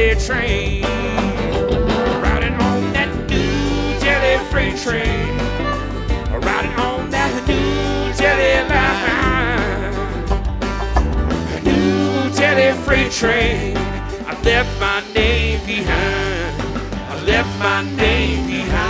jelly train. Riding on that new jelly freight train. Riding on that new jelly line. New jelly freight train. I left my name behind. I left my name behind.